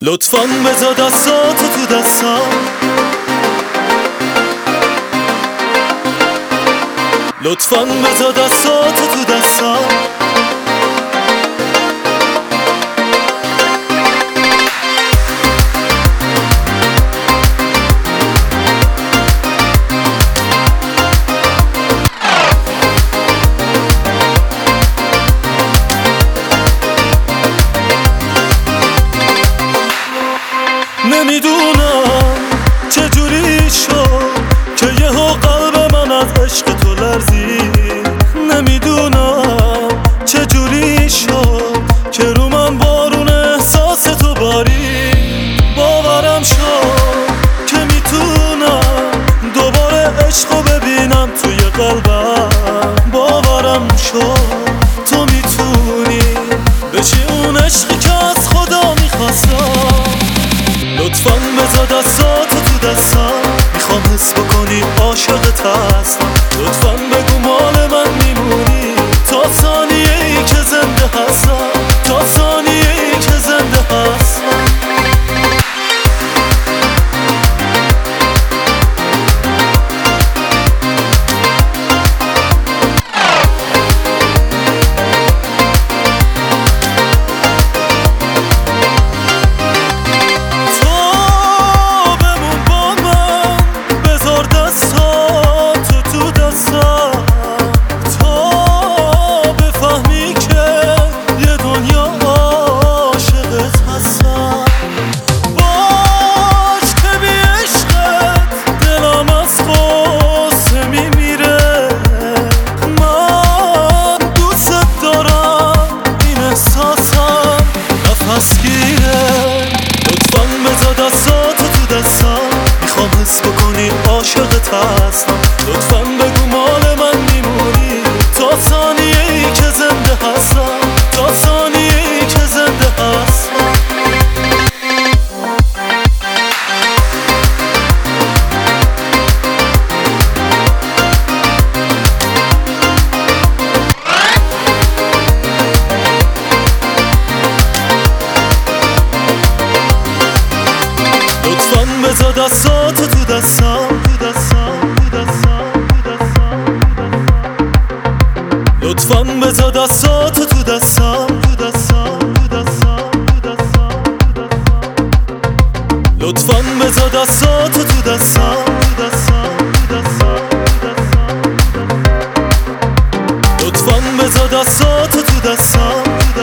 لطفاً بذار دستاتو تو دستام، لطفاً بذار دستاتو تو دستام. نمیدونم چجوری شد که یهو قلب من از عشق تو لرزید. نمیدونم چجوری شد که رو من بارون احساس تو بارید. باورم شد که میتونم دوباره عشقو ببینم توی قلبم. باورم شد تو میتونی بشی اون عشقی که از خدا میخواستم. لطفاً بذار دستاتو تو دستم، میخوام حس بکنی عاشقت هستم. لطفاً بگو مال من میمونی تا ثانیه‌ای که زنده هستم، تا ثانیه‌ای که زنده هستم. لطفاً بذار دستاتو تو دستم، میخوام حس بکنی عاشقت هستم. لطفاً بگو مال من میمونی تا ثانیه‌ای که زنده هستم، تا ثانیه‌ای که زنده هستم. لطفاً بذار دستاتو تو دستم، لطفاً بذار دستاتو تو دستم، لطفاً بذار دستاتو تو دستم، لطفاً بذار دستاتو تو دستم.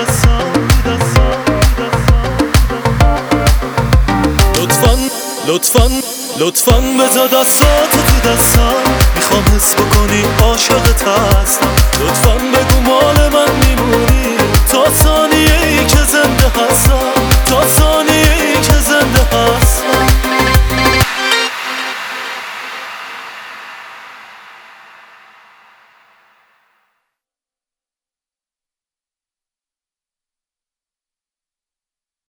لطفاً بذار دستاتو تو دستم، میخوام حس بکنی عاشقت هستم. لطفاً